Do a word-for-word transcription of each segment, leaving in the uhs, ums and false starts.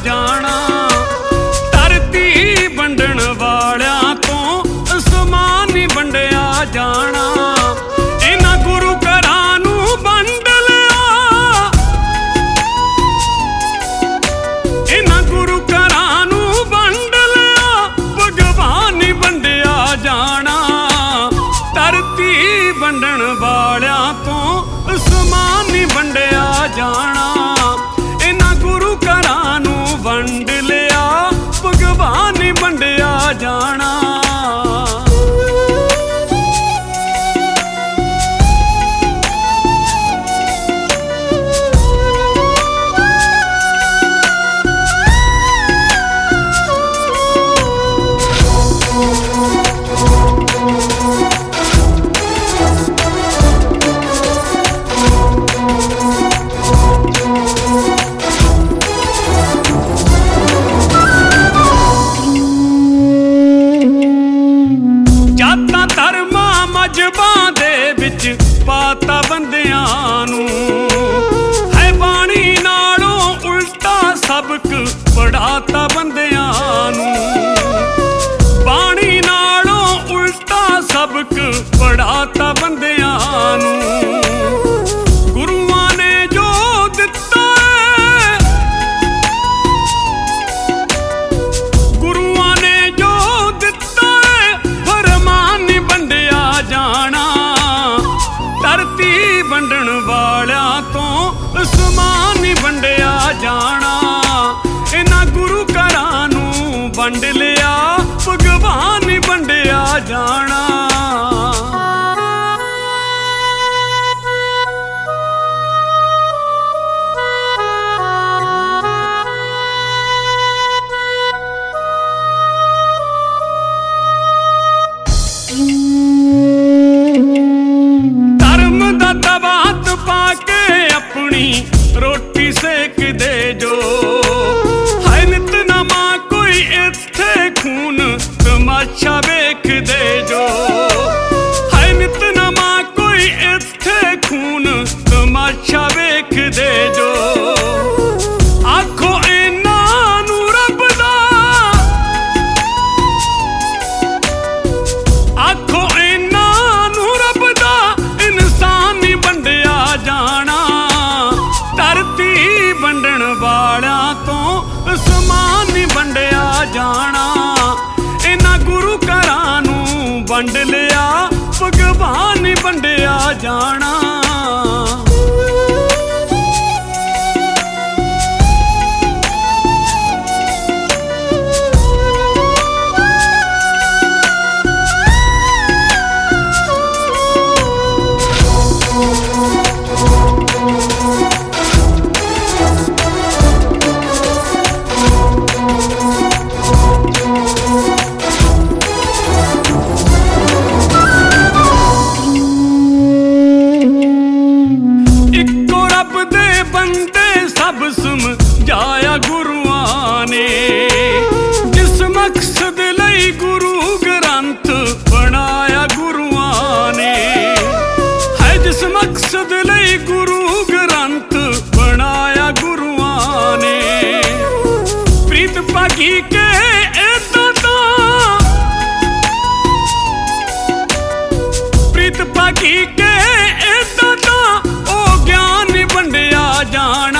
ਜਾਣਾ। ਧਰਤੀ ਵੰਡਣ ਵਾਲਿਆਂ ਤੋਂ ਅਸਮਾਨ ਨੀ ਵੰਡਿਆ ਜਾਣਾ। ਇਹਨਾਂ ਗੁਰੂ ਘਰਾਂ ਨੂੰ ਵੰਡ ਲਿਆ, ਇਹਨਾਂ ਗੁਰੂ ਘਰਾਂ ਨੂੰ ਵੰਡ ਲਿਆ, ਭਗਵਾਨ ਨੀ ਵੰਡਿਆ ਜਾਣਾ। ਧਰਤੀ ਵੰਡਣ ਵਾਲਿਆਂ ਤੋਂ ਅਸਮਾਨ ਨੀ ਵੰਡਿਆ ਜਾਣਾ। ਇਹਨਾਂ ਗੁਰੂ ਘਰਾਂ ਨੂੰ ਵੰਡ ਲਿਆ, ਭਗਵਾਨ ਨੀ ਵੰਡਿਆ ਜਾਣਾ। ਮਜ਼ਹਬਾਂ ਦੇ ਵਿੱਚ ਪਾਤਾ ਬੰਦਿਆਂ ਨੂੰ, ਹੈ ਬਾਣੀ ਨਾਲੋਂ ਉਲਟਾ ਸਬਕ ਪੜ੍ਹਾਤਾ ਬੰਦਿਆਂ ਨੂੰ। ਬਾਣੀ ਨਾਲੋਂ ਉਲਟਾ ਸਬਕ ਪੜ੍ਹਾਤਾ ਬੰਦਿਆਂ ਨੂੰ। ਗੁਰੂਆਂ ਨੇ ਜੋ ਦਿੱਤਾ ਹੈ, ਗੁਰੂਆਂ ਨੇ ਜੋ ਦਿੱਤਾ ਹੈ, ਫਰਮਾਨ ਨੀ ਵੰਡਿਆ ਜਾਣਾ। ਧਰਤੀ ਵੰਡਣ ਵਾਲਿਆਂ ਤੋਂ ਅਸਮਾਨ ਨੀ ਵੰਡਿਆ ਜਾਣਾ। ਇਹਨਾਂ ਗੁਰੂ ਘਰਾਂ ਨੂੰ ਵੰਡ ਲਿਆ, ਭਗਵਾਨ ਨੀ ਵੰਡਿਆ ਜਾਣਾ। ਦਬਾਤ ਪਾ ਕੇ ਆਪਣੀ ਰੋਟੀ ਸੇਕਦੇ ਜੋ, ਹੈ ਨਿਤਨਮਾ ਕੋਈ ਇੱਥੇ ਖੂਨ ਤਮਾਸ਼ਾ ਵੇਖਦੇ ਜੋ। ਹੈ ਨਿਤਨਮਾ ਕੋਈ ਇੱਥੇ ਖੂਨ ਤਮਾਸ਼ਾ ਵੇਖਦੇ ਜੋ। ਆਖੋ ਇਹਨਾਂ ਨੂੰ ਰੱਬ ਦਾ, ਆਖੋ ਇਹਨਾਂ ਨੂੰ ਰੱਬ ਦਾ ਇਨਸਾਨ ਨੀ ਵੰਡਿਆ ਜਾਣਾ। ਧਰਤੀ ਵੰਡਣ ਵਾਲਿਆਂ ਤੋਂ ਅਸਮਾਨ ਨੀ ਵੰਡਿਆ ਜਾਣਾ। ਇਹਨਾਂ ਗੁਰੂ ਘਰਾਂ ਨੂੰ ਵੰਡ ਲਿਆ, ਭਗਵਾਨ ਨੀ ਵੰਡਿਆ ਜਾਣਾ। ਬੰਦੇ ਸਭ ਸਮਝਾਇਆ ਗੁਰੂਆਂ ਨੇ, ਜਿਸ ਮਕਸਦ ਲਈ ਗੁਰੂ ਗ੍ਰੰਥ ਬਣਾਇਆ ਗੁਰੂਆਂ ਨੇ। ਹੈ ਜਿਸ ਮਕਸਦ ਲਈ ਗੁਰੂ ਗ੍ਰੰਥ ਬਣਾਇਆ ਗੁਰੂਆਂ ਨੇ। ਪ੍ਰੀਤ ਭਾਗੀ ਕੇ ਏਦਾਂ ਤਾਂ, ਪ੍ਰੀਤ ਭਾਗੀ ਕੇ ਏਦਾਂ ਤਾਂ ਉਹ ਗਿਆਨ ਨੀ ਵੰਡਿਆ ਜਾਣਾ।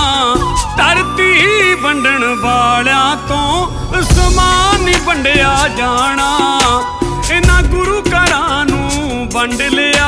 ਧਰਤੀ ਵੰਡਣ ਵਾਲਿਆਂ ਤੋਂ ਅਸਮਾਨ ਨੀ ਵੰਡਿਆ ਜਾਣਾ। ਇਹਨਾਂ ਗੁਰੂ ਘਰਾਂ ਨੂੰ ਵੰਡ ਲਿਆ,